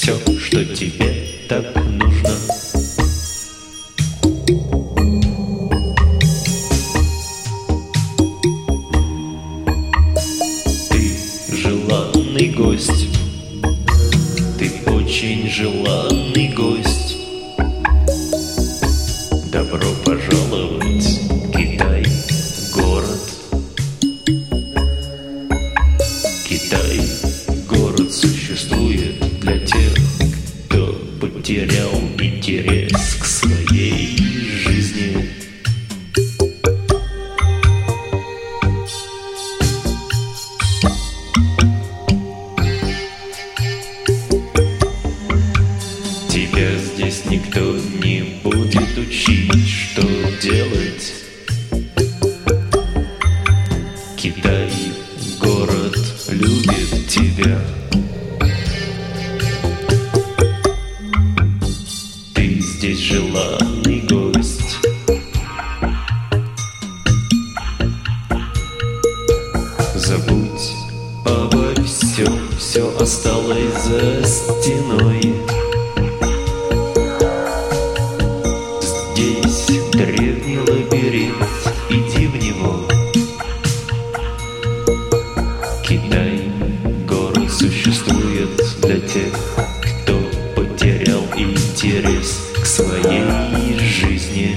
все, что тебе так нужно. Ты желанный гость, ты очень желанный гость. Добро пожаловать в Китай, город. Китай, город существует для тех, кто потерял интерес к своей жизни. Тебя здесь никто не будет учить, что делать. Китай, город, любит тебя. Ты здесь желанный гость. Забудь обо всем, все осталось за стеной. Здесь древний лабиринт, иди в него. Китай, город существует для тех, кто потерял интерес к своей жизни.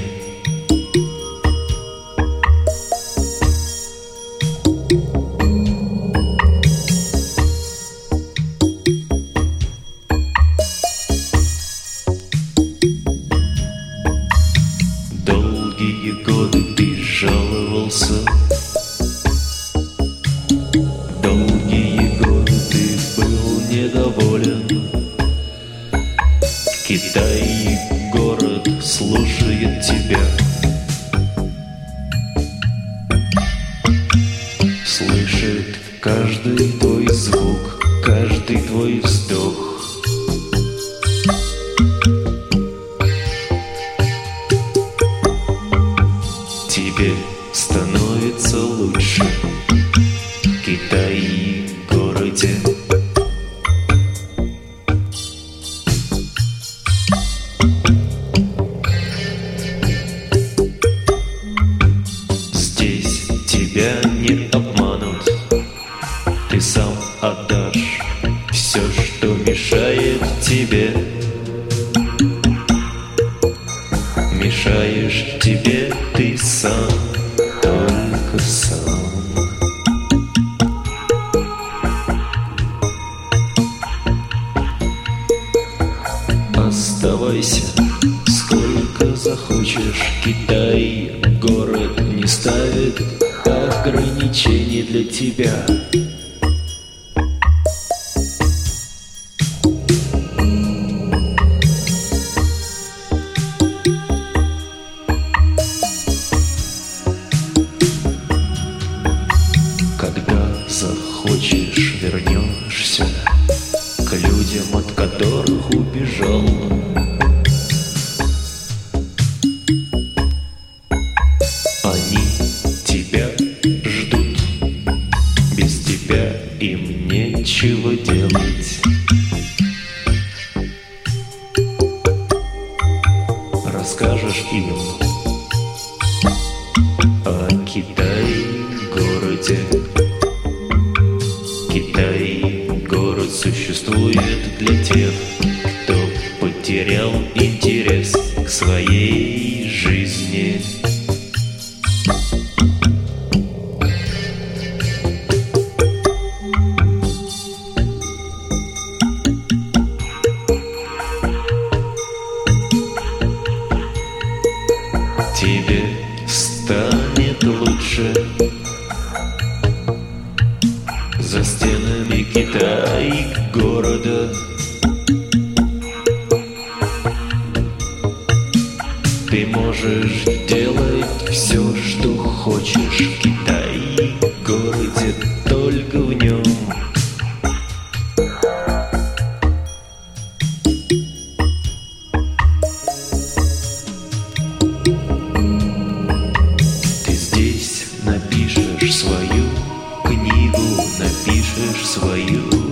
Долгие годы ты жаловался. Долгие годы ты был недоволен. Китай, город, слушает тебя. Слышит каждый твой звук, каждый твой вздох. Тебе становится лучше, Китай, городе. Здесь тебя не обманут, ты сам отдашь все, что мешает тебе. Мешаешь тебе ты сам, только сам. Оставайся сколько захочешь, Китай, город не ставит ограничений для тебя. Когда захочешь, вернешься к людям, от которых убежал. Они тебя ждут, без тебя им нечего делать. Расскажешь им о Китае, городе. Китай, город, существует для тех, кто потерял интерес к своей жизни. Тебе станет лучше. За стенами Китай, города. Ты можешь делать все, что хочешь, Китай, городе, только в нем. Ты здесь напишешь свою книгу, напишешь свою